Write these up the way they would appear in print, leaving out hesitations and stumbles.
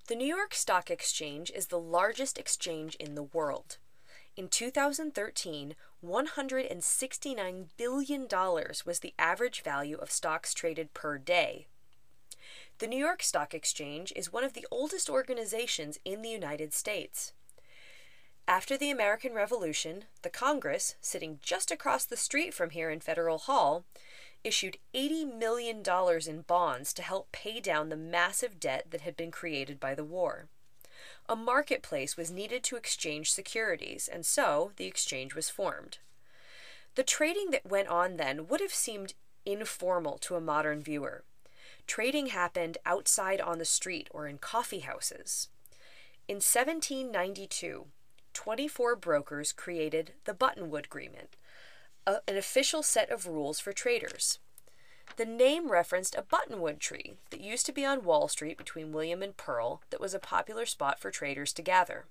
The New York Stock Exchange is the largest exchange in the world. In 2013, $169 billion was the average value of stocks traded per day. The New York Stock Exchange is one of the oldest organizations in the United States. After the American Revolution, the Congress, sitting just across the street from here in Federal Hall, issued $80 million in bonds to help pay down the massive debt that had been created by the war. A marketplace was needed to exchange securities, and so the exchange was formed. The trading that went on then would have seemed informal to a modern viewer. Trading happened outside on the street or in coffee houses. In 1792, 24 brokers created the Buttonwood Agreement, an official set of rules for traders. The name referenced a buttonwood tree that used to be on Wall Street between William and Pearl that was a popular spot for traders to gather.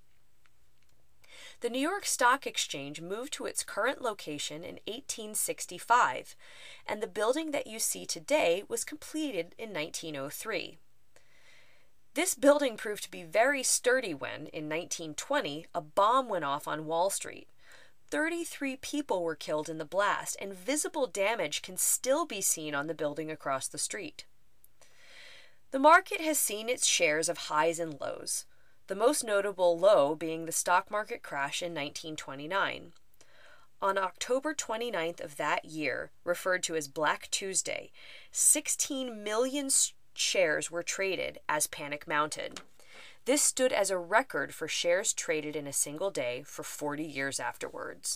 The New York Stock Exchange moved to its current location in 1865, and the building that you see today was completed in 1903. This building proved to be very sturdy when, in 1920, a bomb went off on Wall Street. 33 people were killed in the blast, and visible damage can still be seen on the building across the street. The market has seen its shares of highs and lows, the most notable low being the stock market crash in 1929. On October 29th of that year, referred to as Black Tuesday, 16 million shares were traded as panic mounted. This stood as a record for shares traded in a single day for 40 years afterwards.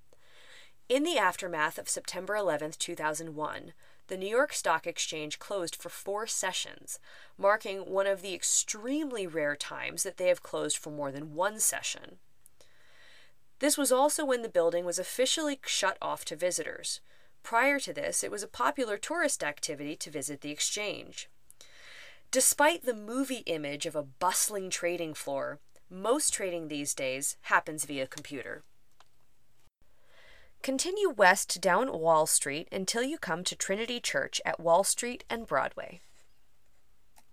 In the aftermath of September 11, 2001, the New York Stock Exchange closed for 4 sessions, marking one of the extremely rare times that they have closed for more than one session. This was also when the building was officially shut off to visitors. Prior to this, it was a popular tourist activity to visit the exchange. Despite the movie image of a bustling trading floor, most trading these days happens via computer. Continue west down Wall Street until you come to Trinity Church at Wall Street and Broadway.